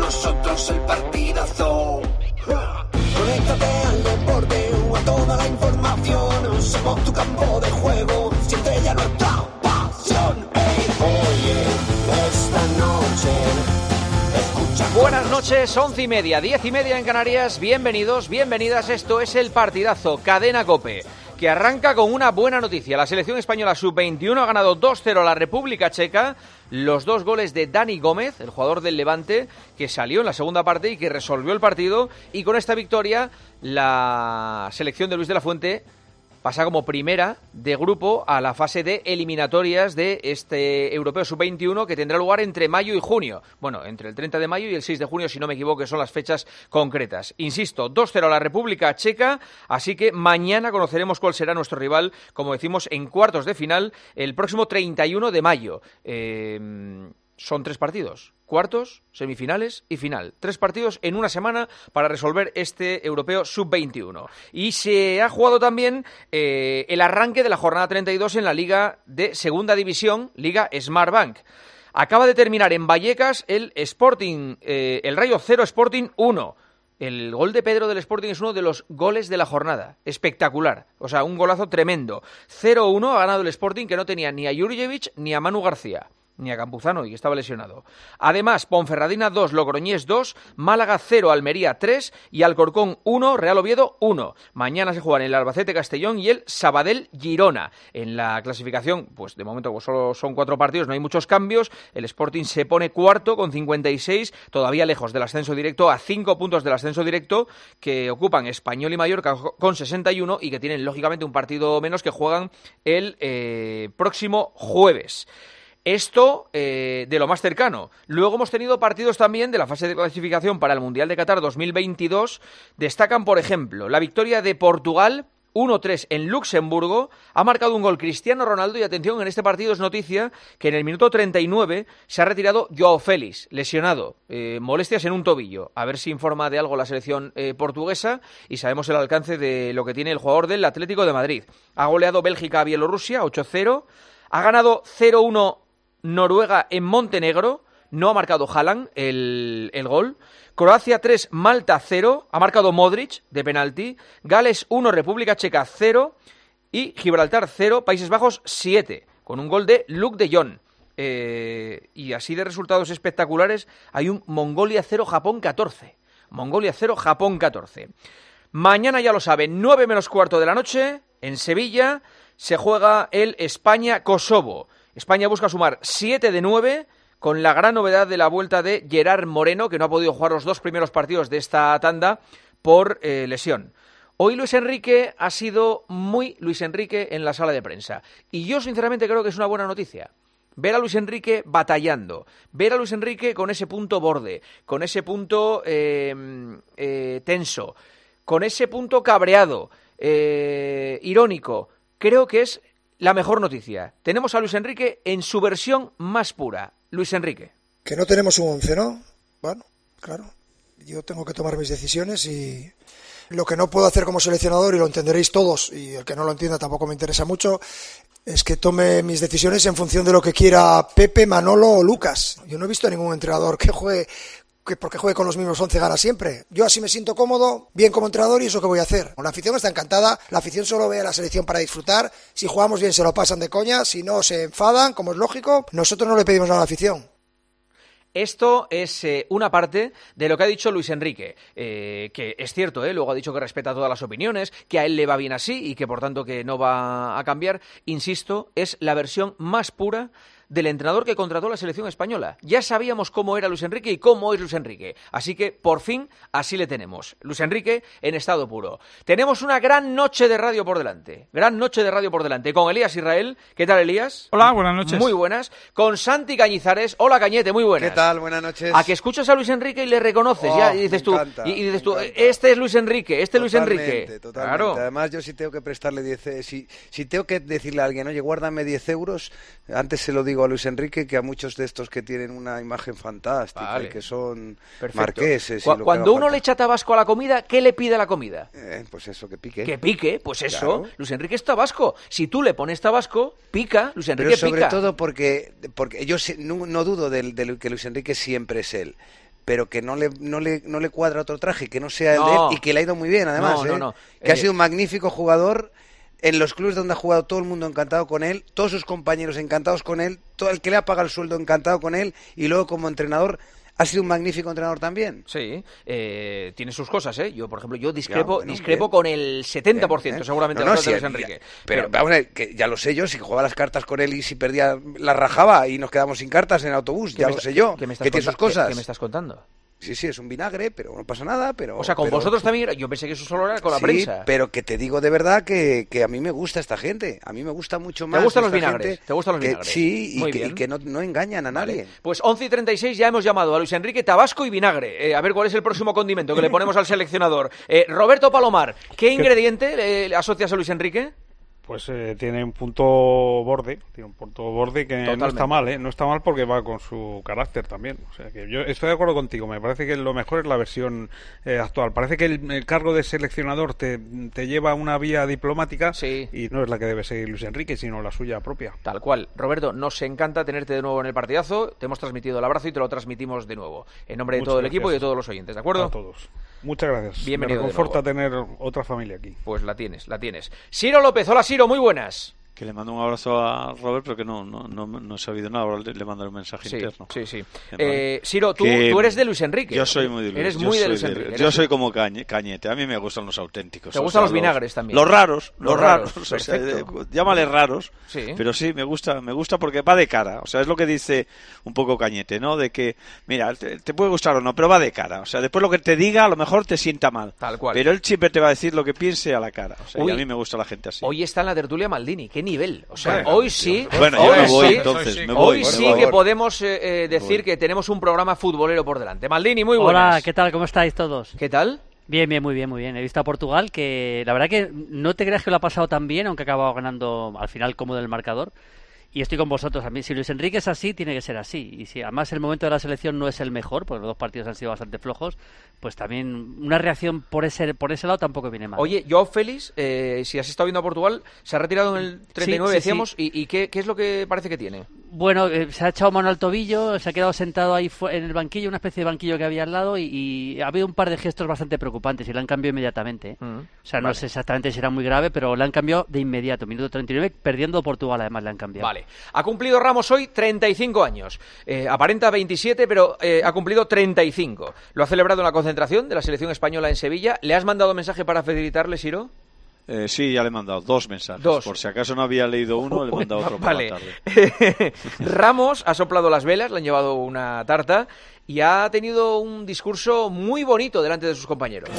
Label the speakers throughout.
Speaker 1: nosotros el partidazo. Conéctate al deporte, a toda la información. Somos tu campo de juego, siempre ya nuestra pasión. Hey, oye, esta noche escucha.
Speaker 2: Buenas noches, 11:30, 10:30 en Canarias. Bienvenidos, bienvenidas. Esto es el partidazo Cadena COPE, que arranca con una buena noticia. La selección española sub-21 ha ganado 2-0 a la República Checa. Los 2 goles de Dani Gómez, el jugador del Levante, que salió en la segunda parte y que resolvió el partido. Y con esta victoria, la selección de Luis de la Fuente pasa como primera de grupo a la fase de eliminatorias de este Europeo Sub-21, que tendrá lugar entre mayo y junio. Bueno, entre el 30 de mayo y el 6 de junio, si no me equivoco, son las fechas concretas. Insisto, 2-0 a la República Checa, así que mañana conoceremos cuál será nuestro rival, como decimos, en cuartos de final, el próximo 31 de mayo. Son 3 partidos: cuartos, semifinales y final. 3 partidos en una semana para resolver este Europeo Sub-21. Y se ha jugado también el arranque de la jornada 32 en la Liga de Segunda División, Liga Smartbank. Acaba de terminar en Vallecas el Sporting, el Rayo 0, Sporting 1. El gol de Pedro del Sporting es uno de los goles de la jornada. Espectacular. O sea, un golazo tremendo. 0-1 ha ganado el Sporting, que no tenía ni a Jurjevic ni a Manu García, ni a Campuzano, y que estaba lesionado. Además, Ponferradina 2, Logroñés 2, Málaga 0, Almería 3 y Alcorcón 1, Real Oviedo 1. Mañana se juegan el Albacete Castellón y el Sabadell Girona. En la clasificación, pues de momento pues solo son 4 partidos, no hay muchos cambios. El Sporting se pone cuarto con 56, todavía lejos del ascenso directo, a 5 puntos del ascenso directo, que ocupan Español y Mallorca con 61 y que tienen lógicamente un partido menos, que juegan el próximo jueves. Esto de lo más cercano. Luego hemos tenido partidos también de la fase de clasificación para el Mundial de Qatar 2022. Destacan, por ejemplo, la victoria de Portugal 1-3 en Luxemburgo. Ha marcado un gol Cristiano Ronaldo y, atención, en este partido es noticia que en el minuto 39 se ha retirado Joao Félix, lesionado, molestias en un tobillo. A ver si informa de algo la selección portuguesa y sabemos el alcance de lo que tiene el jugador del Atlético de Madrid. Ha goleado Bélgica a Bielorrusia 8-0. Ha ganado 0-1 Noruega en Montenegro, no ha marcado Haaland el gol. Croacia 3, Malta 0, ha marcado Modric de penalti. Gales 1, República Checa 0 y Gibraltar 0, Países Bajos 7, con un gol de Luuk de Jong. Y así de resultados espectaculares hay un Mongolia 0, Japón 14. Mongolia 0, Japón 14. Mañana, ya lo saben, 9 menos cuarto de la noche, en Sevilla, se juega el España-Kosovo. España busca sumar 7 de 9, con la gran novedad de la vuelta de Gerard Moreno, que no ha podido jugar los 2 primeros partidos de esta tanda por lesión. Hoy Luis Enrique ha sido muy Luis Enrique en la sala de prensa. Y yo sinceramente creo que es una buena noticia. Ver a Luis Enrique batallando, ver a Luis Enrique con ese punto borde, con ese punto tenso, con ese punto cabreado, irónico. Creo que es la mejor noticia. Tenemos a Luis Enrique en su versión más pura. Luis Enrique.
Speaker 3: Que no tenemos un 11, ¿no? Bueno, claro. Yo tengo que tomar mis decisiones y lo que no puedo hacer como seleccionador, y lo entenderéis todos, y el que no lo entienda tampoco me interesa mucho, es que tome mis decisiones en función de lo que quiera Pepe, Manolo o Lucas. Yo no he visto a ningún entrenador que porque juegue con los mismos 11 gana siempre. Yo así me siento cómodo, bien como entrenador, y eso que voy a hacer. La afición está encantada, la afición solo ve a la selección para disfrutar. Si jugamos bien se lo pasan de coña, si no se enfadan, como es lógico. Nosotros no le pedimos nada a la afición.
Speaker 2: Esto es una parte de lo que ha dicho Luis Enrique, que es cierto, luego ha dicho que respeta todas las opiniones, que a él le va bien así y que por tanto que no va a cambiar. Insisto, es la versión más pura del entrenador que contrató la selección española. Ya sabíamos cómo era Luis Enrique y cómo es Luis Enrique. Así que, por fin, así le tenemos. Luis Enrique en estado puro. Tenemos una gran noche de radio por delante. Gran noche de radio por delante. Con Elías Israel. ¿Qué tal, Elías?
Speaker 4: Hola, buenas noches.
Speaker 2: Muy buenas. Con Santi Cañizares. Hola, Cañete, muy buenas.
Speaker 5: ¿Qué tal? Buenas noches.
Speaker 2: A que escuchas a Luis Enrique y le reconoces, ya, y dices tú, este es Luis Enrique, Luis Enrique.
Speaker 5: Totalmente.
Speaker 2: Claro.
Speaker 5: Además, yo sí tengo que prestarle 10, si tengo que decirle a alguien, oye, guárdame 10 euros, antes se lo digo a Luis Enrique que a muchos de estos que tienen una imagen fantástica, vale, y que son perfecto, marqueses.
Speaker 2: Cuando uno le echa tabasco a la comida, ¿qué le pide a la comida?
Speaker 5: Pues eso, que pique.
Speaker 2: Que pique, pues eso.
Speaker 5: Claro.
Speaker 2: Luis Enrique es tabasco. Si tú le pones tabasco, pica. Luis Enrique pica.
Speaker 5: Pero sobre todo porque yo no dudo de que Luis Enrique siempre es él. pero que no le cuadra otro traje, que no sea el de él, y que le ha ido muy bien, además. Que ha sido un magnífico jugador. En los clubes donde ha jugado todo el mundo encantado con él, todos sus compañeros encantados con él, todo el que le ha pagado el sueldo encantado con él, y luego como entrenador ha sido un magnífico entrenador también.
Speaker 2: Sí, tiene sus cosas, ¿eh? Yo, por ejemplo, discrepo con el 70%, seguramente, de Luis Enrique.
Speaker 5: Pero vamos a ver, que ya lo sé yo, si jugaba las cartas con él y si perdía, las rajaba y nos quedamos sin cartas en el autobús, ya lo sé yo, que tiene sus cosas.
Speaker 2: ¿Qué me estás contando?
Speaker 5: Sí, es un vinagre, pero no pasa nada. O
Speaker 2: sea, con vosotros también, yo pensé que eso solo era con la prensa.
Speaker 5: Sí, pero que te digo de verdad que a mí me gusta esta gente. A mí me gusta mucho más.
Speaker 2: ¿Te gustan los vinagres? ¿Te gustan los vinagres?
Speaker 5: Sí, y que no engañan a nadie.
Speaker 2: Pues 11:36 ya hemos llamado a Luis Enrique Tabasco y vinagre. A ver cuál es el próximo condimento que le ponemos al seleccionador. Roberto Palomar, ¿qué ingrediente le asocias a Luis Enrique?
Speaker 4: Pues tiene un punto borde que Totalmente. No está mal, no está mal porque va con su carácter también. O sea que yo estoy de acuerdo contigo, me parece que lo mejor es la versión actual. Parece que el cargo de seleccionador te lleva a una vía diplomática y no es la que debe seguir Luis Enrique, sino la suya propia.
Speaker 2: Tal cual. Roberto, nos encanta tenerte de nuevo en el partidazo, te hemos transmitido el abrazo y te lo transmitimos de nuevo, en nombre de todo el equipo y de todos los oyentes, ¿de acuerdo?
Speaker 4: A todos. Muchas gracias.
Speaker 2: Bienvenido.
Speaker 4: Me reconforta tener otra familia aquí.
Speaker 2: Pues la tienes. Ciro López, hola Ciro, muy buenas.
Speaker 6: Que le mando un abrazo a Robert, pero que no he sabido nada. Ahora le mandaré un mensaje interno.
Speaker 2: Sí. Ciro, tú eres de Luis Enrique.
Speaker 6: Yo soy muy de Luis.
Speaker 2: Eres muy de Luis Enrique.
Speaker 6: Yo soy como Cañete. A mí me gustan los auténticos.
Speaker 2: ¿Te gustan los vinagres también?
Speaker 6: Los raros.
Speaker 2: Perfecto.
Speaker 6: O sea, llámale raros. Sí. Pero sí, me gusta porque va de cara. O sea, es lo que dice un poco Cañete, ¿no? De que, mira, te puede gustar o no, pero va de cara. O sea, después lo que te diga a lo mejor te sienta mal.
Speaker 2: Tal cual.
Speaker 6: Pero él siempre te va a decir lo que piense a la cara. O sea, y a mí me gusta la gente así.
Speaker 2: Hoy está en la tertulia Maldini. ¿Qué nivel? O sea, hoy sí.
Speaker 6: Bueno, yo me voy entonces.
Speaker 2: Hoy sí que podemos decir que tenemos un programa futbolero por delante. Maldini, muy buenas.
Speaker 7: Hola, ¿qué tal? ¿Cómo estáis todos?
Speaker 2: ¿Qué tal?
Speaker 7: Bien, muy bien. He visto a Portugal, que la verdad que no te creas que lo ha pasado tan bien, aunque ha acabado ganando al final cómodo el marcador. Y estoy con vosotros. A mí, si Luis Enrique es así, tiene que ser así. Y si además el momento de la selección no es el mejor, porque los dos partidos han sido bastante flojos, pues también una reacción por ese lado tampoco viene mal.
Speaker 2: Oye, Joao Félix, si has estado viendo a Portugal, se ha retirado en el 39, decíamos, sí. ¿Y qué es lo que parece que tiene?
Speaker 7: Bueno, se ha echado mano al tobillo, se ha quedado sentado ahí en el banquillo, una especie de banquillo que había al lado, y ha habido un par de gestos bastante preocupantes y le han cambiado inmediatamente. O sea, no sé exactamente si era muy grave, pero le han cambiado de inmediato. Minuto 39, perdiendo Portugal, además le han cambiado.
Speaker 2: Vale. Ha cumplido Ramos hoy 35 años. Aparenta 27, pero ha cumplido 35. Lo ha celebrado en la concentración de la selección española en Sevilla. ¿Le has mandado mensaje para felicitarle, Ciro?
Speaker 6: Sí, ya le he mandado 2 mensajes. Por si acaso no había leído uno, le he mandado otro por la
Speaker 2: tarde. Ramos ha soplado las velas, le han llevado una tarta y ha tenido un discurso muy bonito delante de sus compañeros.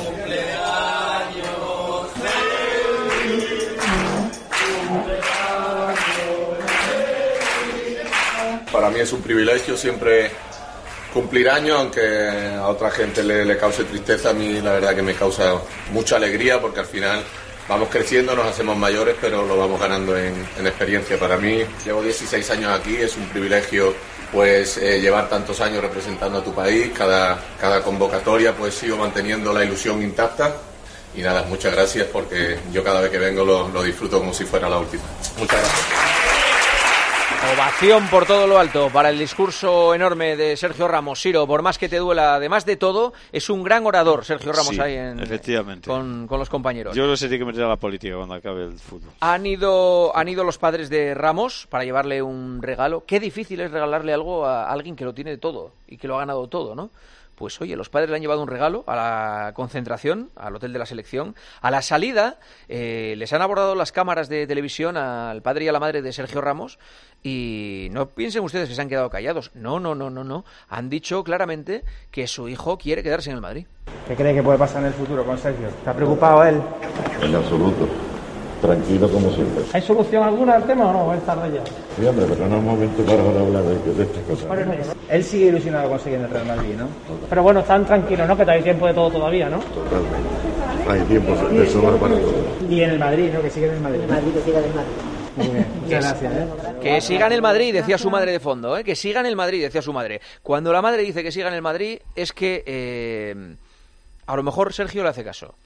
Speaker 8: Para mí es un privilegio siempre cumplir años, aunque a otra gente le cause tristeza. A mí la verdad que me causa mucha alegría porque al final vamos creciendo, nos hacemos mayores, pero lo vamos ganando en experiencia. Para mí, llevo 16 años aquí, es un privilegio pues llevar tantos años representando a tu país. Cada convocatoria pues sigo manteniendo la ilusión intacta. Y nada, muchas gracias porque yo cada vez que vengo lo disfruto como si fuera la última. Muchas gracias.
Speaker 2: Ovación por todo lo alto para el discurso enorme de Sergio Ramos. Ciro, por más que te duela, además de todo, es un gran orador Sergio Ramos ahí
Speaker 6: efectivamente.
Speaker 2: Con los compañeros.
Speaker 6: Yo no sé si tiene que meter a la política cuando acabe el fútbol.
Speaker 2: Han ido los padres de Ramos para llevarle un regalo. Qué difícil es regalarle algo a alguien que lo tiene todo y que lo ha ganado todo, ¿no? Pues oye, los padres le han llevado un regalo a la concentración, al hotel de la selección. A la salida les han abordado las cámaras de televisión al padre y a la madre de Sergio Ramos y no piensen ustedes que se han quedado callados. No. Han dicho claramente que su hijo quiere quedarse en el Madrid.
Speaker 9: ¿Qué cree que puede pasar en el futuro con Sergio? ¿Está preocupado él?
Speaker 10: En absoluto. Tranquilo como siempre.
Speaker 9: ¿Hay solución alguna al tema o no? ¿Es tarde ya?
Speaker 10: Sí, hombre, pero no es momento para hablar de estas cosas.
Speaker 9: Él sigue ilusionado con seguir en el Real Madrid, ¿no? Pero bueno, están tranquilos, ¿no? Que hay tiempo de todo todavía, ¿no?
Speaker 10: Totalmente. Hay tiempo de sobra para todo.
Speaker 9: Y en el Madrid, ¿no? Que sigue en el Madrid.
Speaker 11: Que siga en el Madrid.
Speaker 9: Muy bien, muchas gracias.
Speaker 2: Que siga en el Madrid, decía su madre de fondo, que siga en el Madrid, decía su madre. Cuando la madre dice que siga en el Madrid es que a lo mejor Sergio le hace caso.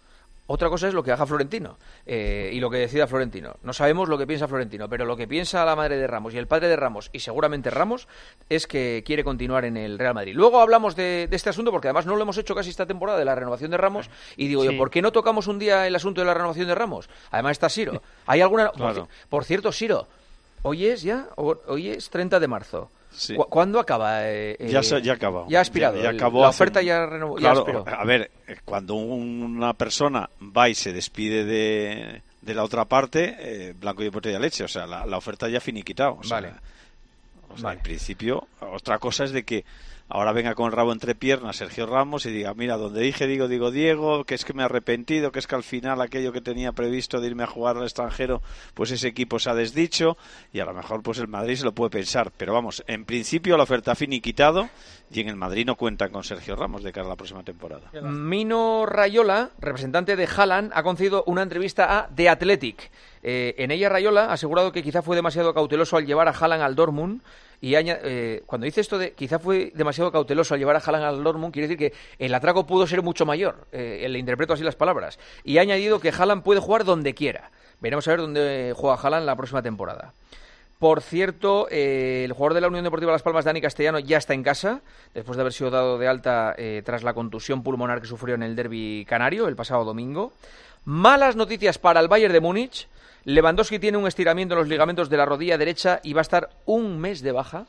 Speaker 2: Otra cosa es lo que haga Florentino y lo que decida Florentino. No sabemos lo que piensa Florentino, pero lo que piensa la madre de Ramos y el padre de Ramos, y seguramente Ramos, es que quiere continuar en el Real Madrid. Luego hablamos de este asunto, porque además no lo hemos hecho casi esta temporada, de la renovación de Ramos, y digo yo, ¿por qué no tocamos un día el asunto de la renovación de Ramos? Además está Siro. ¿Hay alguna? Claro. Por cierto, Siro, hoy es 30 de marzo.
Speaker 6: Sí.
Speaker 2: ¿Cuándo acaba?
Speaker 6: Ya ha acabado.
Speaker 2: Ya ha expirado.
Speaker 6: Ya acabó
Speaker 2: la oferta ya renovó.
Speaker 6: Claro,
Speaker 2: ya expiró.
Speaker 6: A ver, cuando una persona va y se despide de la otra parte, blanco y botella de leche. O sea, la oferta ya finiquitado.
Speaker 2: Vale.
Speaker 6: En principio, otra cosa es de que ahora venga con el rabo entre piernas Sergio Ramos y diga, mira, donde digo Diego, que es que me he arrepentido, que es que al final aquello que tenía previsto de irme a jugar al extranjero, pues ese equipo se ha desdicho, y a lo mejor pues el Madrid se lo puede pensar, pero vamos, en principio la oferta ha finiquitado y en el Madrid no cuentan con Sergio Ramos de cara a la próxima temporada.
Speaker 2: Mino Raiola, representante de Haaland, ha concedido una entrevista a The Athletic. En ella Raiola ha asegurado que quizá fue demasiado cauteloso al llevar a Haaland al Dortmund. Y cuando dice esto de quizá fue demasiado cauteloso al llevar a Haaland al Dortmund, quiere decir que el atraco pudo ser mucho mayor. Le interpreto así las palabras. Y ha añadido que Haaland puede jugar donde quiera. Veremos a ver dónde juega Haaland la próxima temporada. Por cierto, el jugador de la Unión Deportiva Las Palmas, Dani Castellano, ya está en casa, después de haber sido dado de alta tras la contusión pulmonar que sufrió en el derbi canario el pasado domingo. Malas noticias para el Bayern de Múnich. Lewandowski tiene un estiramiento en los ligamentos de la rodilla derecha y va a estar un mes de baja.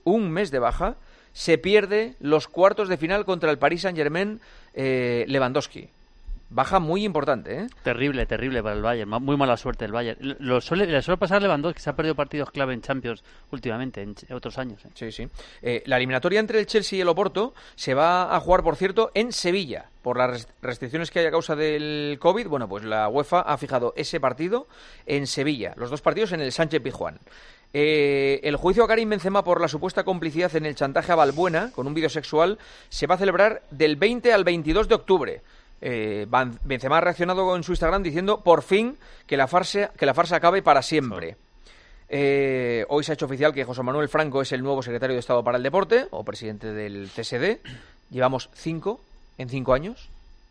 Speaker 2: Se pierde los cuartos de final contra el Paris Saint-Germain Lewandowski. Baja muy importante, ¿eh?
Speaker 7: Terrible para el Bayern. Muy mala suerte el Bayern. Le suele pasar a Lewandowski, que se ha perdido partidos clave en Champions últimamente, en otros años.
Speaker 2: Sí. La eliminatoria entre el Chelsea y el Oporto se va a jugar, por cierto, en Sevilla. Por las restricciones que hay a causa del COVID, bueno, pues la UEFA ha fijado ese partido en Sevilla. Los dos partidos en el Sánchez-Pizjuán. El juicio a Karim Benzema por la supuesta complicidad en el chantaje a Balbuena con un vídeo sexual se va a celebrar del 20 al 22 de octubre. Benzema ha reaccionado en su Instagram diciendo por fin que la farsa acabe para siempre. Hoy se ha hecho oficial que José Manuel Franco es el nuevo secretario de Estado para el Deporte o presidente del CSD. Llevamos 5 en 5 años.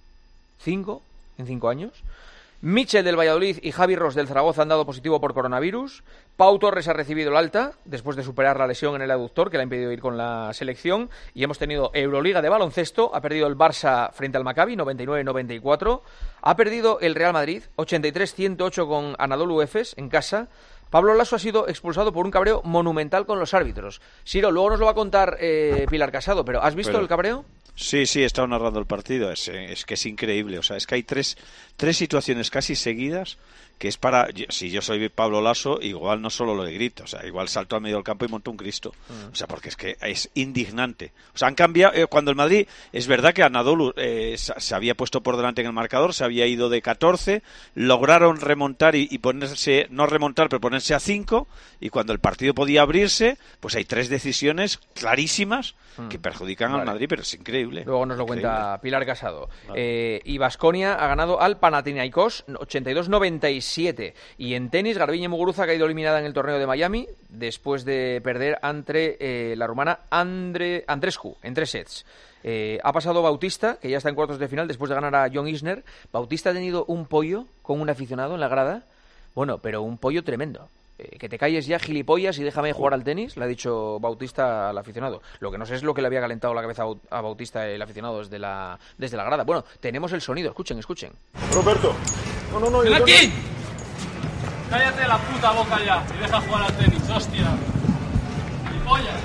Speaker 2: 5 en 5 años. Michel del Valladolid y Javi Ros del Zaragoza han dado positivo por coronavirus. Pau Torres ha recibido el alta después de superar la lesión en el aductor que le ha impedido ir con la selección. Y hemos tenido Euroliga de baloncesto. Ha perdido el Barça frente al Maccabi, 99-94. Ha perdido el Real Madrid, 83-108 con Anadolu Efes en casa. Pablo Laso ha sido expulsado por un cabreo monumental con los árbitros. Siro, luego nos lo va a contar Pilar Casado, pero ¿has visto el cabreo?
Speaker 6: Sí, he estado narrando el partido, es que es increíble, o sea, es que hay tres situaciones casi seguidas que es para, si yo soy Pablo Laso, igual no solo lo de grito, o sea, igual salto al medio del campo y monto un Cristo, o sea, porque es que es indignante, o sea, han cambiado, cuando el Madrid, es verdad que Anadolu se había puesto por delante en el marcador, se había ido de 14, lograron remontar y ponerse, no remontar, pero ponerse a 5, y cuando el partido podía abrirse, pues hay 3 decisiones clarísimas que perjudican al Madrid, pero es increíble.
Speaker 2: Luego nos lo cuenta Pilar Casado. Vale. Y Baskonia ha ganado al Panathinaikos 82-97. Y en tenis, Garbiñe Muguruza ha caído eliminada en el torneo de Miami después de perder ante la rumana Andreescu en 3 sets. Ha pasado Bautista, que ya está en cuartos de final después de ganar a John Isner. Bautista ha tenido un pollo con un aficionado en la grada. Bueno, pero un pollo tremendo. Que te calles ya, gilipollas, y déjame jugar al tenis, le ha dicho Bautista al aficionado. Lo que no sé es lo que le había calentado la cabeza a Bautista el aficionado desde la grada. Bueno, tenemos el sonido, escuchen.
Speaker 10: Roberto, no.
Speaker 11: ¡Ven aquí! Cállate la puta boca ya y deja jugar al tenis, hostia. ¡Gilipollas!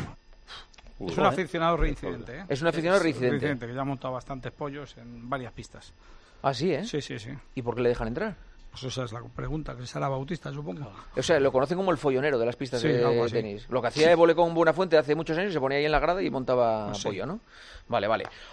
Speaker 12: Es un aficionado reincidente, ¿eh?
Speaker 2: Es un aficionado reincidente.
Speaker 12: Que ya ha montado bastantes pollos en varias pistas.
Speaker 2: ¿Ah, sí, eh?
Speaker 12: Sí.
Speaker 2: ¿Y por qué le dejan entrar?
Speaker 12: Pues esa es la pregunta, que será Bautista, supongo.
Speaker 2: O sea, lo conocen como el follonero de las pistas de tenis. Lo que hacía Évole con Buenafuente hace muchos años, se ponía ahí en la grada y montaba pollo, ¿no? Vale.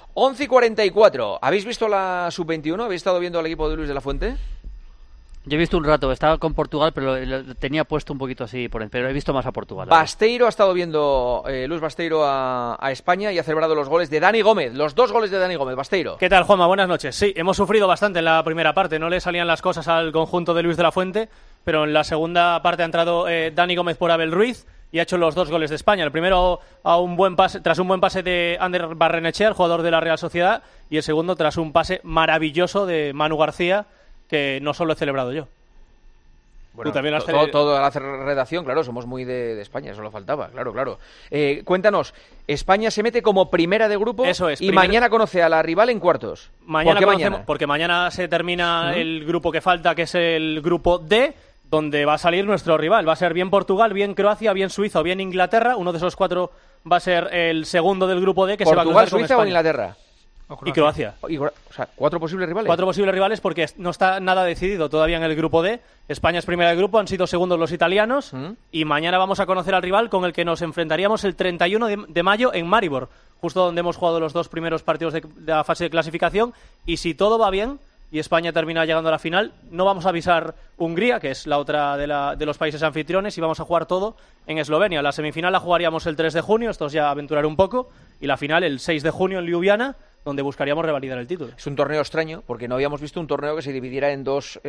Speaker 2: 11:44. ¿Habéis visto la Sub-21? ¿Habéis estado viendo al equipo de Luis de la Fuente?
Speaker 7: Yo he visto un rato, estaba con Portugal, pero lo tenía puesto un poquito así por encima, pero he visto más a Portugal.
Speaker 2: Basteiro ha estado viendo, Luis Basteiro a España y ha celebrado los goles de Dani Gómez, los 2 goles de Dani Gómez. Basteiro.
Speaker 13: ¿Qué tal, Juanma? Buenas noches. Sí, hemos sufrido bastante en la primera parte, no le salían las cosas al conjunto de Luis de la Fuente, pero en la segunda parte ha entrado Dani Gómez por Abel Ruiz, y ha hecho los 2 goles de España. El primero tras un buen pase de Ander Barrenechea, el jugador de la Real Sociedad, y el segundo tras un pase maravilloso de Manu García, que no solo he celebrado yo.
Speaker 2: Bueno, toda la redacción, claro, somos muy de España, eso lo faltaba, claro. Cuéntanos, España se mete como primera de grupo.
Speaker 13: Eso es,
Speaker 2: y mañana conoce a la rival en cuartos.
Speaker 13: ¿Por qué mañana? Porque mañana se termina el grupo que falta, que es el grupo D, donde va a salir nuestro rival. Va a ser bien Portugal, bien Croacia, bien Suiza o bien Inglaterra. Uno de esos 4 va a ser el segundo del grupo D, que se va a cruzar con
Speaker 2: Suiza
Speaker 13: España.
Speaker 2: O Inglaterra.
Speaker 13: Y Croacia.
Speaker 2: O sea, 4 posibles rivales.
Speaker 13: 4 posibles rivales porque no está nada decidido todavía en el grupo D. España es primera del grupo, han sido segundos los italianos. Y mañana vamos a conocer al rival con el que nos enfrentaríamos el 31 de mayo en Maribor, justo donde hemos jugado los 2 primeros partidos de la fase de clasificación. Y si todo va bien y España termina llegando a la final, no vamos a avisar Hungría, que es la otra de los países anfitriones, y vamos a jugar todo en Eslovenia. La semifinal la jugaríamos el 3 de junio, esto es ya aventurar un poco, y la final el 6 de junio en Ljubljana, donde buscaríamos revalidar el título.
Speaker 2: Es un torneo extraño, porque no habíamos visto un torneo que se dividiera en dos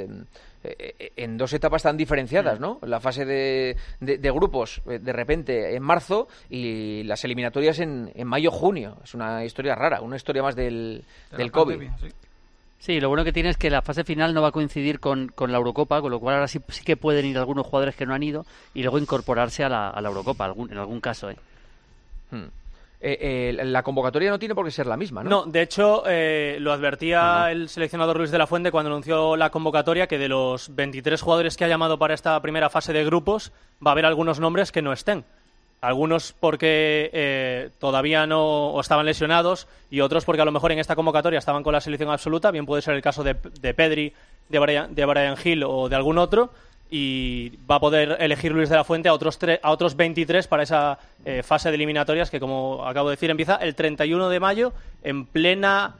Speaker 2: etapas tan diferenciadas, ¿no? La fase de grupos, de repente, en marzo, y las eliminatorias en mayo-junio. Es una historia rara, una historia más del COVID.
Speaker 12: Pandemia, sí.
Speaker 7: Sí, lo bueno que tiene es que la fase final no va a coincidir con la Eurocopa, con lo cual ahora sí que pueden ir algunos jugadores que no han ido y luego incorporarse a la Eurocopa, en algún caso.
Speaker 2: La convocatoria no tiene por qué ser la misma, ¿no?
Speaker 13: No, de hecho, lo advertía el seleccionador Luis de la Fuente cuando anunció la convocatoria, que de los 23 jugadores que ha llamado para esta primera fase de grupos, va a haber algunos nombres que no estén. Algunos porque todavía no o estaban lesionados, y otros porque a lo mejor en esta convocatoria estaban con la selección absoluta. Bien puede ser el caso de Pedri, de Brian Hill o de algún otro, y va a poder elegir Luis de la Fuente a otros 23 para esa fase de eliminatorias que, como acabo de decir, empieza el 31 de mayo en plena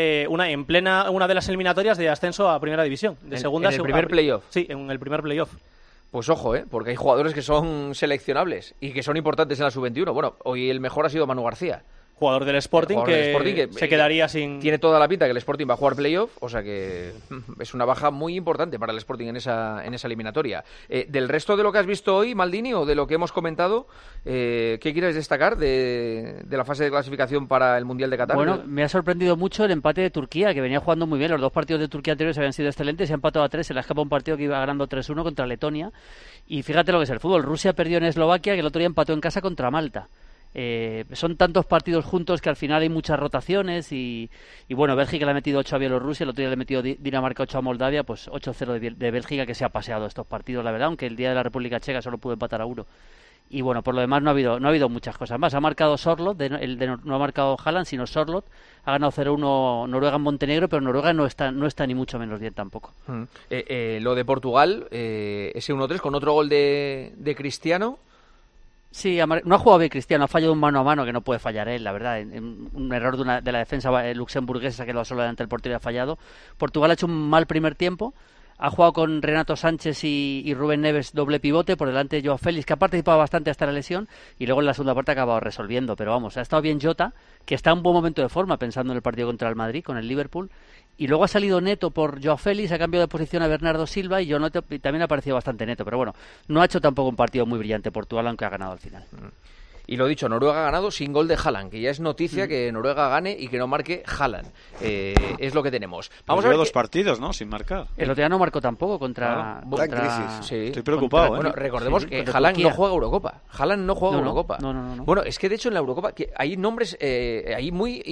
Speaker 13: una de las eliminatorias de ascenso a Primera División, de segunda a segunda.
Speaker 2: ¿En el primer playoff?
Speaker 13: Sí, en el primer playoff.
Speaker 2: Pues ojo, porque hay jugadores que son seleccionables y que son importantes en la sub-21. Bueno, hoy el mejor ha sido Manu García.
Speaker 13: Jugador del Sporting, que se quedaría sin...
Speaker 2: Tiene toda la pinta que el Sporting va a jugar playoff, o sea que es una baja muy importante para el Sporting en esa eliminatoria. Del resto de lo que has visto hoy, Maldini, o de lo que hemos comentado, ¿qué quieres destacar de la fase de clasificación para el Mundial de Qatar?
Speaker 7: Bueno, me ha sorprendido mucho el empate de Turquía, que venía jugando muy bien. Los 2 partidos de Turquía anteriores habían sido excelentes, se ha empatado a 3, se le ha escapado un partido que iba ganando 3-1 contra Letonia. Y fíjate lo que es el fútbol. Rusia perdió en Eslovaquia, que el otro día empató en casa contra Malta. Son tantos partidos juntos que al final hay muchas rotaciones y bueno, Bélgica le ha metido 8 a Bielorrusia, el otro día le ha metido Dinamarca 8 a Moldavia, pues 8-0 de Bélgica, que se ha paseado estos partidos, la verdad, aunque el día de la República Checa solo pudo empatar a 1. Y bueno, por lo demás no ha habido muchas cosas más. Ha marcado Sorloth, no ha marcado Haaland, sino Sorloth. Ha ganado 0-1 Noruega en Montenegro, pero Noruega no está ni mucho menos bien tampoco.
Speaker 2: Lo de Portugal, ese 1-3 con otro gol de Cristiano.
Speaker 7: Sí, no ha jugado bien Cristiano, ha fallado un mano a mano que no puede fallar él, la verdad. Un error de la defensa luxemburguesa que lo solo delante del portero y ha fallado. Portugal ha hecho un mal primer tiempo. Ha jugado con Renato Sánchez y Rubén Neves doble pivote, por delante Joao Félix, que ha participado bastante hasta la lesión, y luego en la segunda parte ha acabado resolviendo. Pero vamos, ha estado bien Jota, que está en un buen momento de forma pensando en el partido contra el Madrid, con el Liverpool. Y luego ha salido Neto por Joao Félix, ha cambiado de posición a Bernardo Silva, y también ha parecido bastante Neto. Pero bueno, no ha hecho tampoco un partido muy brillante Portugal, aunque ha ganado al final.
Speaker 2: Y lo dicho, Noruega ha ganado sin gol de Haaland, que ya es noticia que Noruega gane y que no marque Haaland. Es lo que tenemos.
Speaker 6: Vamos a ver 2 partidos, ¿no? Sin marcar.
Speaker 7: El otro día no marcó tampoco contra
Speaker 5: crisis.
Speaker 2: Sí.
Speaker 6: Estoy preocupado.
Speaker 2: Bueno, recordemos que Haaland no juega Eurocopa. Haaland no juega Eurocopa.
Speaker 7: No.
Speaker 2: Bueno, es que de hecho en la Eurocopa que hay nombres, hay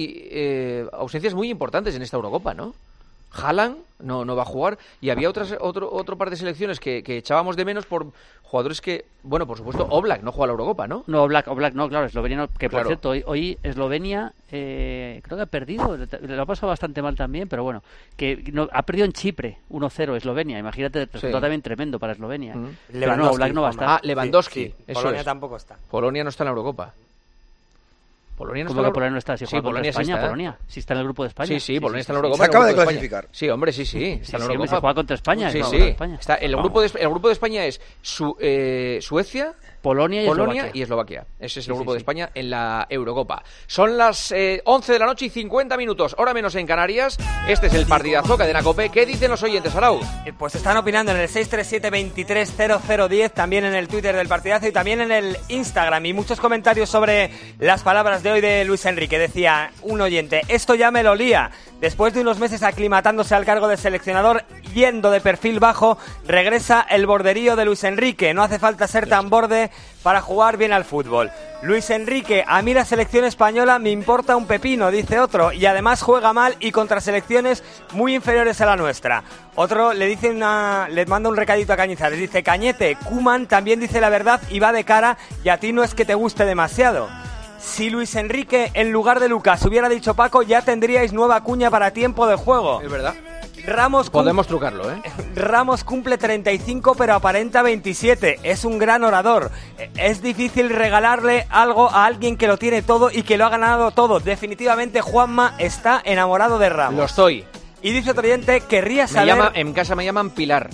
Speaker 2: ausencias muy importantes en esta Eurocopa, ¿no? Haaland no va a jugar, y había otro par de selecciones que echábamos de menos por jugadores que, bueno, por supuesto, Oblak no juega a la Eurocopa, ¿no?
Speaker 7: No, Oblak no, claro, Eslovenia no, que por cierto, hoy Eslovenia creo que ha perdido, lo ha pasado bastante mal también, pero bueno, ha perdido en Chipre 1-0 Eslovenia, imagínate, resultado también tremendo para Eslovenia. Pero no, Oblak no va a estar.
Speaker 2: Lewandowski,
Speaker 14: sí. Polonia tampoco está.
Speaker 2: Polonia no está en la Eurocopa.
Speaker 7: Polonia no está. Polonia no está? Si juega contra España, Polonia. Si está en el grupo de España.
Speaker 2: Sí, Polonia está en la Eurocopa.
Speaker 5: Se acaba de clasificar.
Speaker 2: Sí, hombre, sí. Está en la Eurocopa.
Speaker 7: Se juega contra España.
Speaker 2: Sí. Está, el grupo de España es Suecia,
Speaker 7: Polonia
Speaker 2: y Eslovaquia. Ese es el grupo de España en la Eurocopa. Son las 11 de la noche y 50 minutos, hora menos en Canarias. Este es el partidazo, Cadena COPE. ¿Qué dicen los oyentes, Arau?
Speaker 14: Pues están opinando en el 637-230010, también en el Twitter del partidazo y también en el Instagram. Y muchos comentarios sobre las palabras de hoy de Luis Enrique. Decía un oyente, esto ya me lo lía. Después de unos meses aclimatándose al cargo de seleccionador, yendo de perfil bajo, regresa el borderío de Luis Enrique. No hace falta ser tan borde para jugar bien al fútbol. Luis Enrique, a mí la selección española me importa un pepino, dice otro, y además juega mal y contra selecciones muy inferiores a la nuestra. Otro le manda un recadito a Cañizares, dice, Cañete, Koeman también dice la verdad y va de cara, y a ti no es que te guste demasiado. Si Luis Enrique en lugar de Lucas hubiera dicho Paco, ya tendríais nueva cuña para tiempo de juego.
Speaker 2: Es verdad.
Speaker 14: Podemos
Speaker 2: trucarlo, ¿eh?
Speaker 14: Ramos cumple 35 pero aparenta 27. Es un gran orador. Es difícil regalarle algo a alguien que lo tiene todo y que lo ha ganado todo. Definitivamente Juanma está enamorado de Ramos.
Speaker 2: Lo estoy.
Speaker 14: Y dice otro oyente, querría saber...
Speaker 2: En casa me llaman Pilar.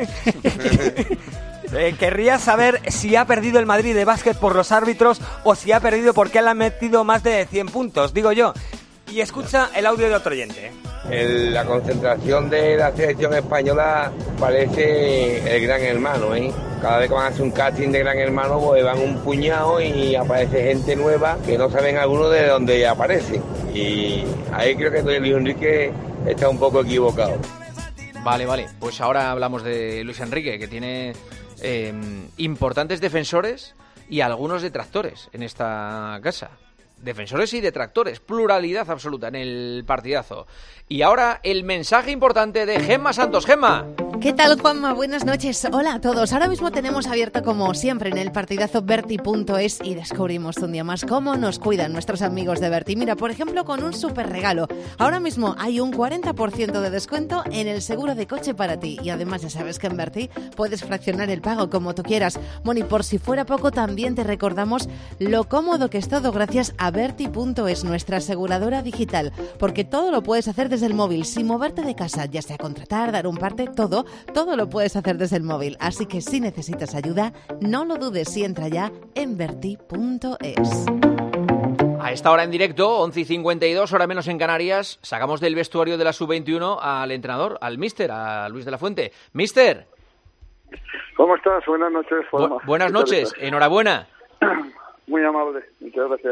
Speaker 14: Querría saber si ha perdido el Madrid de básquet por los árbitros o si ha perdido porque le han metido más de 100 puntos, digo yo. Y escucha el audio de otro oyente.
Speaker 15: La concentración de la selección española parece el Gran Hermano, ¿eh? Cada vez que van a hacer un casting de Gran Hermano, pues van un puñado y aparece gente nueva que no saben alguno de dónde aparece. Y ahí creo que Luis Enrique está un poco equivocado.
Speaker 2: Vale. Pues ahora hablamos de Luis Enrique, que tiene importantes defensores y algunos detractores en esta casa. Defensores y detractores, pluralidad absoluta en el partidazo. Y ahora el mensaje importante de Gemma Santos. Gemma.
Speaker 16: ¿Qué tal, Juanma? Buenas noches. Hola a todos. Ahora mismo tenemos abierto, como siempre, en el partidazo Berti.es y descubrimos un día más cómo nos cuidan nuestros amigos de Berti. Mira, por ejemplo, con un súper regalo. Ahora mismo hay un 40% de descuento en el seguro de coche para ti. Y además ya sabes que en Berti puedes fraccionar el pago como tú quieras. Bueno, y por si fuera poco, también te recordamos lo cómodo que es todo gracias a Berti.es, nuestra aseguradora digital. Porque todo lo puedes hacer desde el móvil, sin moverte de casa, ya sea contratar, dar un parte, todo lo puedes hacer desde el móvil. Así que si necesitas ayuda, no lo dudes y entra ya en Berti.es.
Speaker 2: A esta hora en directo, 11:52, hora menos en Canarias, sacamos del vestuario de la Sub-21 al entrenador, al míster, a Luis de la Fuente. ¡Míster!
Speaker 17: ¿Cómo estás? Buenas noches, Juanma.
Speaker 2: Buenas noches, enhorabuena.
Speaker 17: Muy amable, muchas gracias.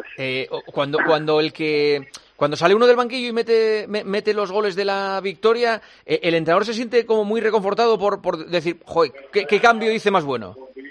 Speaker 2: Cuando sale uno del banquillo y mete los goles de la victoria, el entrenador se siente como muy reconfortado por decir, joder, ¿qué cambio hice más bueno?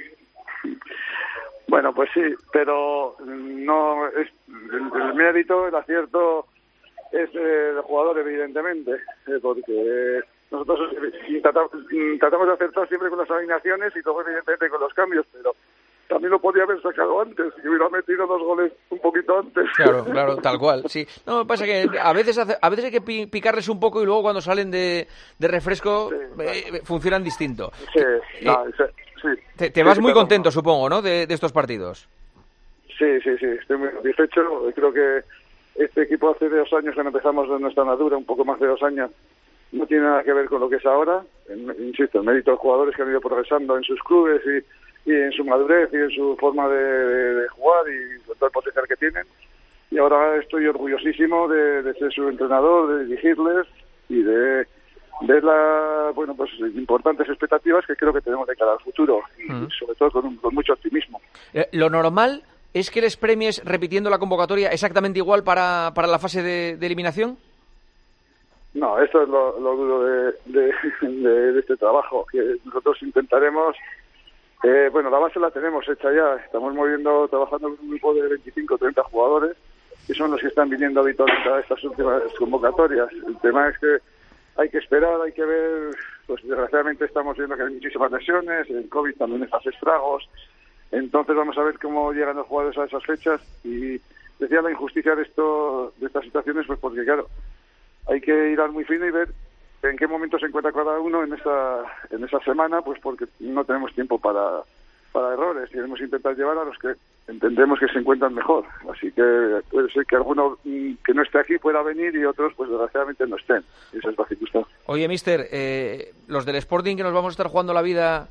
Speaker 17: Bueno, pues sí, pero no es el mérito, el acierto es del jugador, evidentemente, porque nosotros tratamos de acertar siempre con las alineaciones y luego evidentemente con los cambios, pero también lo podía haber sacado antes, y hubiera metido 2 goles un poquito antes.
Speaker 2: Claro, tal cual, sí. No, me pasa que a veces hay que picarles un poco y luego cuando salen de refresco funcionan distinto.
Speaker 17: Sí.
Speaker 2: Te vas muy contento, supongo, ¿no?, de estos partidos.
Speaker 17: Sí, estoy muy satisfecho. Creo que este equipo hace 2 años, cuando empezamos de nuestra andadura, un poco más de 2 años, no tiene nada que ver con lo que es ahora. Insisto, el mérito de los jugadores que han ido progresando en sus clubes y en su madurez y en su forma de jugar y con todo el potencial que tienen. Y ahora estoy orgullosísimo de ser su entrenador, de dirigirles y de ver pues importantes expectativas que creo que tenemos de cara al futuro y sobre todo con mucho optimismo.
Speaker 2: Lo normal es que les premies repitiendo la convocatoria exactamente igual para la fase de eliminación.
Speaker 17: No, esto es lo duro de este trabajo, que nosotros intentaremos. La base la tenemos hecha ya. Estamos trabajando con un grupo de 25 o 30 jugadores que son los que están viniendo habitualmente a estas últimas convocatorias. El tema es que hay que esperar, hay que ver. Pues desgraciadamente estamos viendo que hay muchísimas lesiones, el COVID también hace estragos. Entonces vamos a ver cómo llegan los jugadores a esas fechas. Y decía la injusticia de estas situaciones, pues porque claro, hay que ir al muy fino y ver en qué momento se encuentra cada uno en esa semana, pues porque no tenemos tiempo para errores y debemos intentar llevar a los que entendemos que se encuentran mejor. Así que puede ser que alguno que no esté aquí pueda venir y otros pues desgraciadamente no estén. Esa es la circunstancia.
Speaker 2: Oye, míster, los del Sporting que nos vamos a estar jugando la vida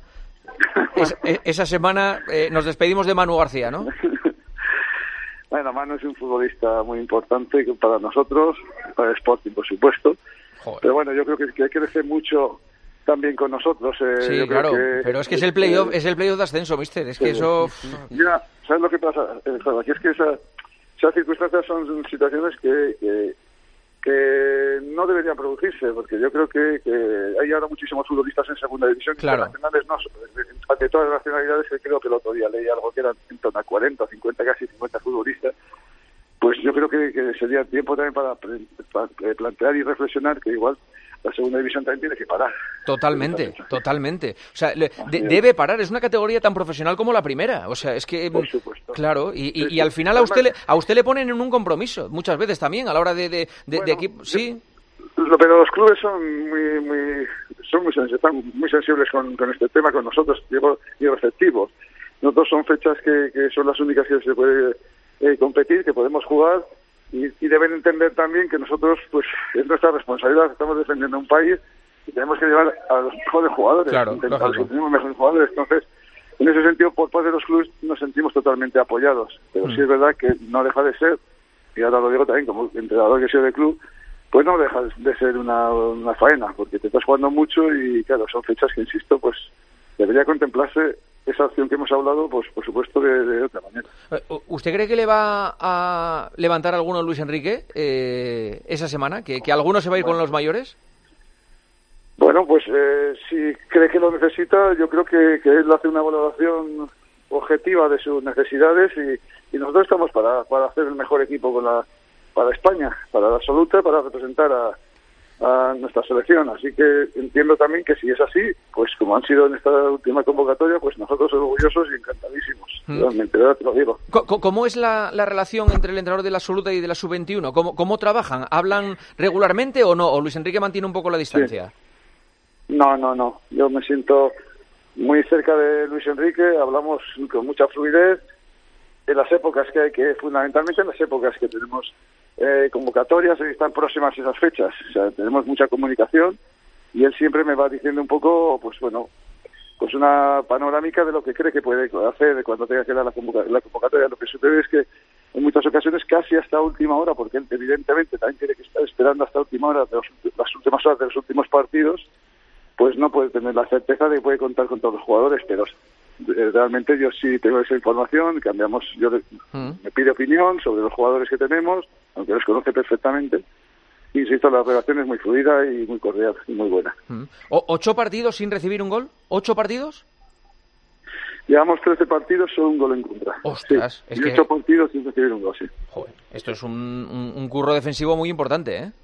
Speaker 2: Esa semana nos despedimos de Manu García, ¿no?
Speaker 17: Bueno, Manu es un futbolista muy importante para nosotros, para el Sporting, por supuesto. Joder. Pero bueno, yo creo que crece mucho también con nosotros.
Speaker 2: Sí,
Speaker 17: yo
Speaker 2: claro,
Speaker 17: creo que,
Speaker 2: pero es que es el playoff de ascenso, mister. Es que eso...
Speaker 17: Mira, ¿sabes lo que pasa? Aquí es que esas circunstancias son situaciones que no deberían producirse, porque yo creo que hay ahora muchísimos futbolistas en segunda división,
Speaker 2: claro.
Speaker 17: Internacionales, no, de todas las nacionalidades, que creo que el otro día leí algo que eran en torno a 40, 50, casi 50 futbolistas. Pues yo creo que sería tiempo también para plantear y reflexionar que igual la segunda división también tiene que parar.
Speaker 2: Totalmente. O sea, debe parar. Es una categoría tan profesional como la primera. O sea, es que...
Speaker 17: Por supuesto.
Speaker 2: Claro, y al final a usted le ponen en un compromiso, muchas veces también, a la hora de equipo. Sí.
Speaker 17: Pero los clubes son están muy sensibles con este tema, con nosotros, y receptivos. Nosotros son fechas que son las únicas que se puede competir, que podemos jugar, y deben entender también que nosotros, pues, es nuestra responsabilidad. Estamos defendiendo un país y tenemos que llevar a los mejores jugadores,
Speaker 2: claro,
Speaker 17: a los que tenemos mejores jugadores. Entonces, en ese sentido, por parte de los clubes nos sentimos totalmente apoyados. Pero sí es verdad que no deja de ser, y ahora lo digo también como entrenador que soy del club, pues no deja de ser una faena, porque te estás jugando mucho y, claro, son fechas que, insisto, pues debería contemplarse esa opción que hemos hablado, pues por supuesto de otra manera.
Speaker 2: ¿Usted cree que le va a levantar alguno Luis Enrique esa semana? ¿Que alguno se va a ir con los mayores?
Speaker 17: Bueno, pues si cree que lo necesita, yo creo que él hace una valoración objetiva de sus necesidades y nosotros estamos para hacer el mejor equipo para España, para la absoluta, para representar a nuestra selección. Así que entiendo también que si es así, pues como han sido en esta última convocatoria, pues nosotros orgullosos y encantadísimos. Realmente, ¿verdad? Te lo digo.
Speaker 2: ¿Cómo es la relación entre el entrenador de la absoluta y de la sub-21? ¿Cómo trabajan? ¿Hablan regularmente o no? ¿O Luis Enrique mantiene un poco la distancia?
Speaker 17: Sí. No. Yo me siento muy cerca de Luis Enrique, hablamos con mucha fluidez en las épocas fundamentalmente en las épocas que tenemos convocatorias, están próximas esas fechas, o sea, tenemos mucha comunicación y él siempre me va diciendo un poco, pues bueno, pues una panorámica de lo que cree que puede hacer cuando tenga que dar la convocatoria. Lo que sucede es que en muchas ocasiones casi hasta última hora, porque él evidentemente también tiene que estar esperando hasta última hora las últimas horas de los últimos partidos, pues no puede tener la certeza de que puede contar con todos los jugadores, pero realmente yo sí tengo esa información, yo me pide opinión sobre los jugadores que tenemos, aunque los conoce perfectamente. Insisto, la relación es muy fluida y muy cordial y muy buena.
Speaker 2: 8 partidos sin recibir un gol. ¿8 partidos?
Speaker 17: Llevamos 13 partidos, solo un gol en contra.
Speaker 2: Ostras,
Speaker 17: sí, y 8 partidos sin recibir un gol, sí.
Speaker 2: Joder, esto es un curro defensivo muy importante, ¿eh?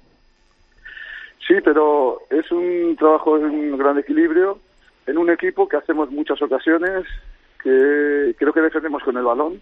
Speaker 17: Sí, pero es un trabajo en un gran equilibrio, en un equipo que hacemos muchas ocasiones, que creo que defendemos con el balón,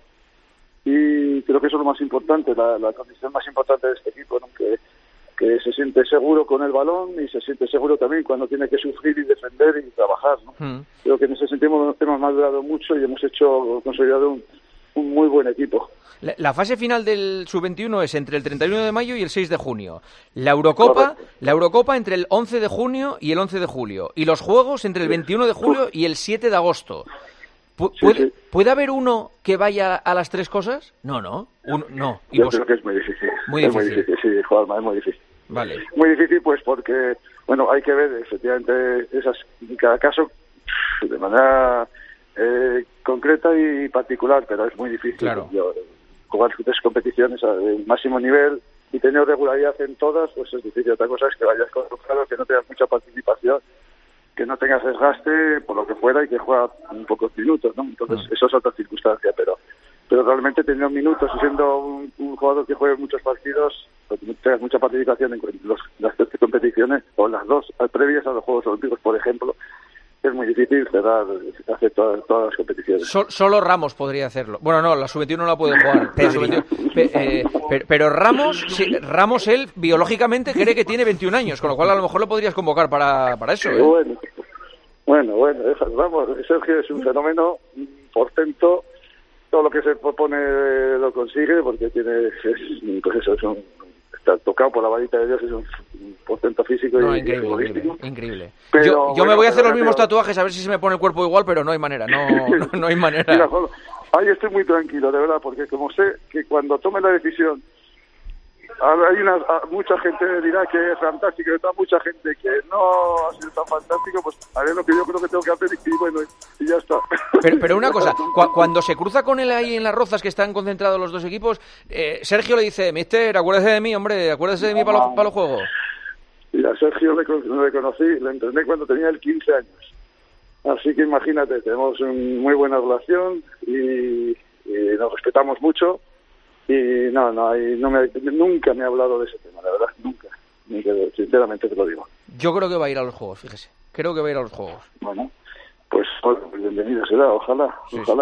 Speaker 17: y creo que eso es lo más importante, la condición más importante de este equipo, ¿no? Que se siente seguro con el balón y se siente seguro también cuando tiene que sufrir y defender y trabajar, ¿no? Creo que en ese sentido hemos madurado mucho y hemos consolidado un muy buen equipo.
Speaker 2: La fase final del Sub-21 es entre el 31 de mayo y el 6 de junio. La Eurocopa entre el 11 de junio y el 11 de julio. Y los Juegos entre el 21 de julio y el 7 de agosto. ¿Puede haber uno que vaya a las tres cosas? No. No.
Speaker 17: Yo creo que es muy difícil.
Speaker 2: Muy difícil,
Speaker 17: sí, Juanma, es muy difícil.
Speaker 2: Vale.
Speaker 17: Muy difícil, pues porque, bueno, hay que ver efectivamente en cada caso de manera concreta y particular, pero es muy difícil.
Speaker 2: Claro.
Speaker 17: Jugar 3 competiciones al máximo nivel y tener regularidad en todas, pues es difícil. Otra cosa es que vayas concentrado, que no tengas mucha participación, que no tengas desgaste por lo que fuera y que juega un pocos minutos, ¿no? Entonces, eso es otra circunstancia, pero realmente teniendo minutos y siendo un jugador que juegue muchos partidos, pues tengas mucha participación en las 3 competiciones o las 2 previas a los Juegos Olímpicos, por ejemplo, es muy difícil hacer todas las competiciones.
Speaker 2: Solo Ramos podría hacerlo. Bueno, no, la sub-21 no la puede jugar. Pero Ramos él biológicamente cree que tiene 21 años, con lo cual a lo mejor lo podrías convocar para eso.
Speaker 17: Bueno, Ramos, Sergio es un fenómeno portento. Todo lo que se propone lo consigue porque está tocado por la varita de Dios, es un portento físico y
Speaker 2: increíble, increíble. Pero, yo me voy a hacer los mismos tatuajes a ver si se me pone el cuerpo igual, pero no hay manera, no hay manera.
Speaker 17: Mira, Juan, ahí estoy muy tranquilo, de verdad, porque como sé que cuando tome la decisión hay mucha gente dirá que es fantástico, está mucha gente que no ha sido tan fantástico, pues haré lo que yo creo que tengo que hacer y bueno, y ya está.
Speaker 2: Pero una cosa, cuando se cruza con él ahí en Las Rozas, que están concentrados los dos equipos, Sergio le dice, mister, acuérdese de mí, hombre, acuérdese de mí para los juegos.
Speaker 17: Mira, Sergio le conocí, le entrené cuando tenía 15 años. Así que imagínate, tenemos una muy buena relación y nos respetamos mucho. Y nunca me ha hablado de ese tema, la verdad, nunca, sinceramente te lo digo.
Speaker 2: Yo creo que va a ir a los Juegos, fíjese, creo que va a ir a los Juegos.
Speaker 17: Bueno, pues bienvenido será, ojalá.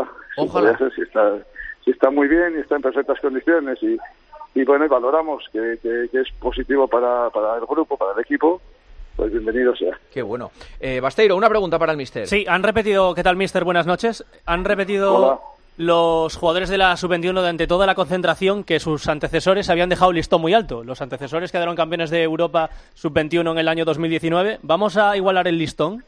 Speaker 17: Si está muy bien y está en perfectas condiciones y bueno, y valoramos que es positivo para el grupo, para el equipo, pues bienvenido sea.
Speaker 2: Qué bueno. Basteiro, una pregunta para el míster.
Speaker 13: Sí, han repetido, ¿qué tal míster? Buenas noches. Han repetido...
Speaker 17: Hola.
Speaker 13: Los jugadores de la Sub-21 durante toda la concentración que sus antecesores habían dejado el listón muy alto. Los antecesores quedaron campeones de Europa Sub-21 en el año 2019. ¿Vamos a igualar el listón?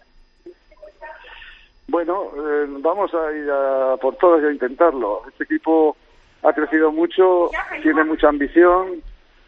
Speaker 17: Bueno, vamos a ir por todas y a intentarlo. Este equipo ha crecido mucho, tiene mucha ambición,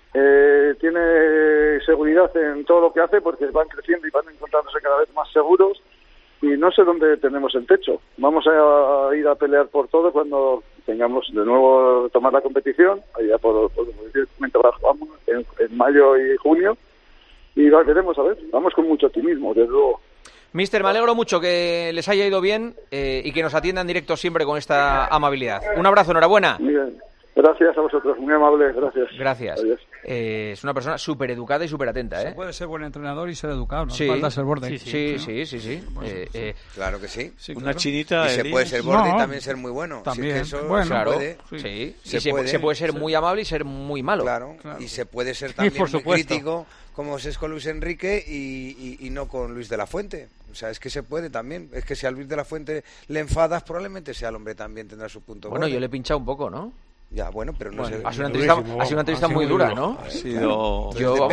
Speaker 17: tiene seguridad en todo lo que hace porque van creciendo y van encontrándose cada vez más seguros. Y no sé dónde tenemos el techo. Vamos a ir a pelear por todo cuando tengamos de nuevo tomar la competición. Allá por vamos en mayo y junio. Y veremos, a ver. Vamos con mucho optimismo, desde luego.
Speaker 2: Mister, me alegro mucho que les haya ido bien y que nos atiendan directo siempre con esta amabilidad. Un abrazo, enhorabuena.
Speaker 17: Bien. Gracias a vosotros, muy amables, gracias.
Speaker 2: Gracias. Es una persona súper educada y súper atenta, ¿eh?
Speaker 12: Se puede ser buen entrenador y ser educado, no
Speaker 2: sí.
Speaker 12: falta ser borde.
Speaker 2: Sí.
Speaker 5: Claro que sí.
Speaker 6: Una chinita.
Speaker 5: Y se puede ser borde y también ser muy bueno.
Speaker 12: También,
Speaker 5: si es que eso
Speaker 12: bueno,
Speaker 2: claro.
Speaker 5: puede.
Speaker 2: Sí. Se puede ser muy amable y ser muy malo.
Speaker 5: Claro. Y se puede ser también muy crítico, como es con Luis Enrique y no con Luis de la Fuente. O sea, es que se puede también. Es que si a Luis de la Fuente le enfadas, probablemente sea el hombre también tendrá su punto.
Speaker 2: Bueno, yo le he pinchado un poco, ¿no?
Speaker 5: Ya, bueno, pero no sé.
Speaker 2: Ha sido una entrevista muy dura, ¿no?
Speaker 6: Ha sido...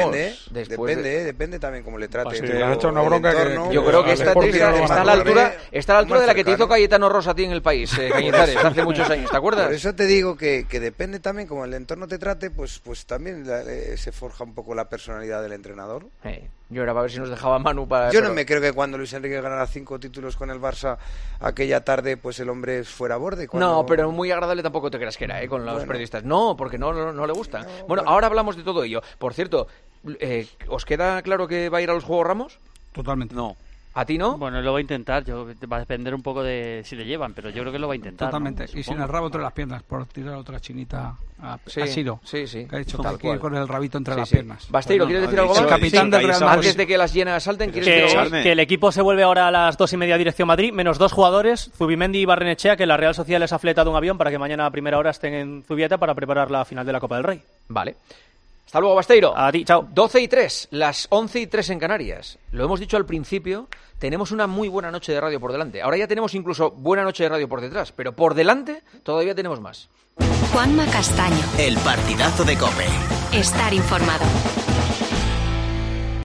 Speaker 5: Depende también cómo le trate.
Speaker 12: Le has hecho una bronca que...
Speaker 2: Yo creo que esta entrevista está a la altura de la que te hizo Cayetano Rosa a ti en El País, Cañizares, hace muchos años, ¿te acuerdas?
Speaker 5: Por eso te digo que depende también, como el entorno te trate, pues también se forja un poco la personalidad del entrenador.
Speaker 2: Yo era para ver si nos dejaba Manu para...
Speaker 5: Yo no me creo que cuando Luis Enrique ganara 5 títulos con el Barça aquella tarde, pues el hombre fuera borde.
Speaker 2: No, pero muy agradable tampoco te creas que era, con los periodistas. No, porque no le gusta. Bueno, ahora hablamos de todo ello. Por cierto, ¿os queda claro que va a ir a los Juegos Ramos?
Speaker 12: Totalmente.
Speaker 2: No. ¿A ti no?
Speaker 7: Bueno, lo va a intentar. Va a depender un poco de si le llevan, pero yo creo que lo va a intentar.
Speaker 12: Totalmente.
Speaker 7: ¿no?
Speaker 12: Y sin el rabo entre las piernas, por tirar otra chinita a Siro.
Speaker 2: Sí.
Speaker 12: Que ha dicho que ir con el rabito entre las piernas.
Speaker 2: Basteiro, ¿quieres decir algo más?
Speaker 12: El capitán del Real Madrid.
Speaker 2: Antes de que las llenas salten, ¿quieres decir algo más?
Speaker 13: Que el equipo se vuelve ahora a las 2:30 dirección Madrid, menos 2 jugadores, Zubimendi y Barrenechea, que la Real Sociedad les ha fletado un avión para que mañana a primera hora estén en Zubieta para preparar la final de la Copa del Rey.
Speaker 2: Vale. Hasta luego, Basteiro.
Speaker 13: A ti, chao.
Speaker 2: 12:03, las 11:03 en Canarias. Lo hemos dicho al principio, tenemos una muy buena noche de radio por delante. Ahora ya tenemos incluso buena noche de radio por detrás, pero por delante todavía tenemos más.
Speaker 18: Juanma Castaño.
Speaker 19: El partidazo de COPE.
Speaker 18: Estar informado.